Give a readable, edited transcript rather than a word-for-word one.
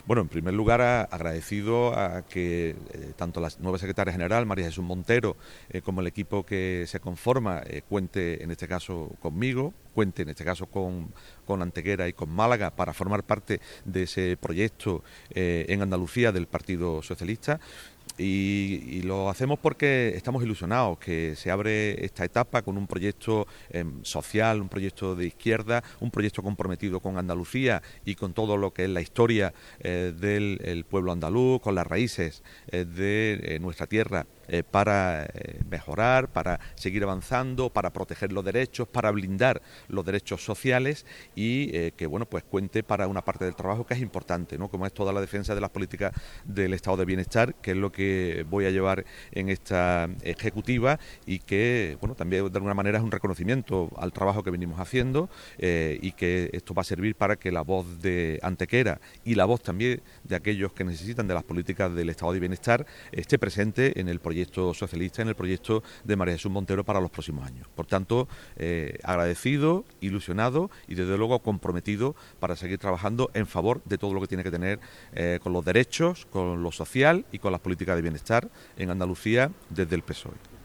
Bueno, en primer lugar, agradecido a que tanto la nueva secretaria general, María Jesús Montero, como el equipo que se conforma, cuente en este caso conmigo, cuente en este caso con Antequera y con Málaga para formar parte de ese proyecto en Andalucía del Partido Socialista. Y lo hacemos porque estamos ilusionados, que se abre esta etapa con un proyecto social, un proyecto de izquierda, un proyecto comprometido con Andalucía y con todo lo que es la historia del pueblo andaluz, con las raíces de nuestra tierra, para mejorar, para seguir avanzando, para proteger los derechos, para blindar los derechos sociales y que bueno, pues cuente para una parte del trabajo que es importante, ¿no? Como es toda la defensa de las políticas del estado de bienestar, que es lo que voy a llevar en esta ejecutiva y que bueno, también de alguna manera es un reconocimiento al trabajo que venimos haciendo y que esto va a servir para que la voz de Antequera y la voz también de aquellos que necesitan de las políticas del estado de bienestar esté presente en el proyecto socialista, en el proyecto de María Jesús Montero para los próximos años. Por tanto, agradecido, ilusionado y desde luego comprometido para seguir trabajando en favor de todo lo que tiene que tener con los derechos, con lo social y con las políticas de bienestar en Andalucía desde el PSOE.